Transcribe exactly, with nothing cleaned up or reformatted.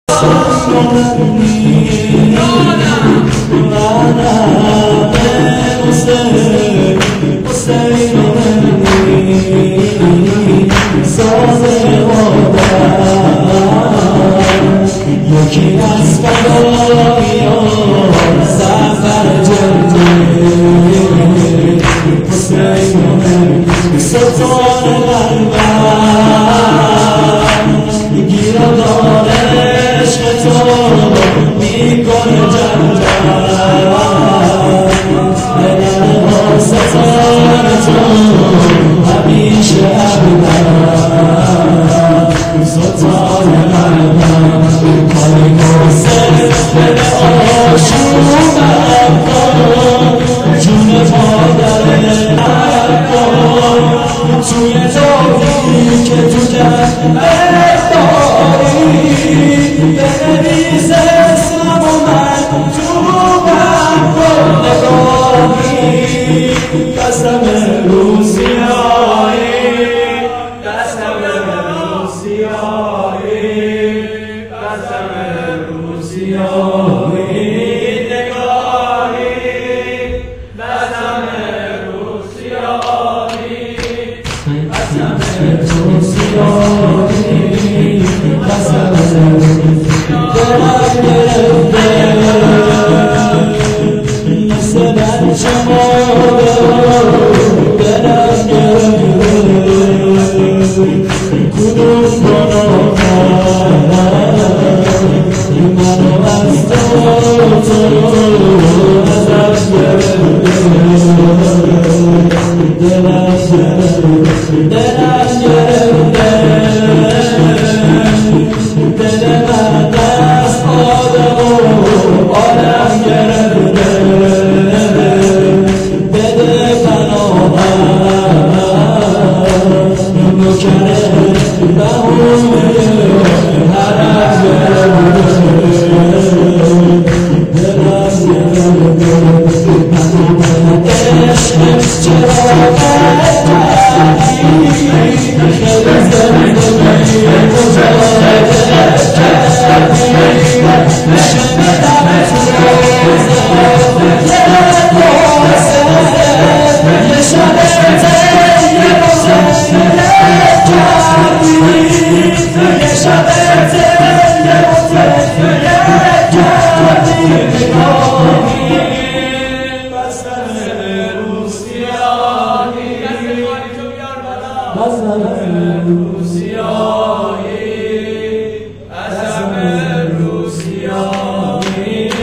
یکی از فدایان سفر جنگی حسین سلطان قلبم گیرادار عشق تو میکنه جنگل دلم ستار تو همیشه ابدا سلطان قلبم کاری محسن دل آشوبم کن جون مادر کن توی داری که تو جنت داری بنویس اسمم و مکتوبم کن نگاهی قسم روزیایی قسم روزیایی قسم روزیایی نگاهی قسم روزیایی قسم روزیایی قسم دلم گرفته مثل بچه دلم گرفته کدوم گناه منو از تو تو ازش گرفته دلم گرفته دلم گرفته دل من از آدم و آدم گرفته بده پناهم نوکر بهونه حرم گرفته دلم گرفته عشق چرا خیلی زنده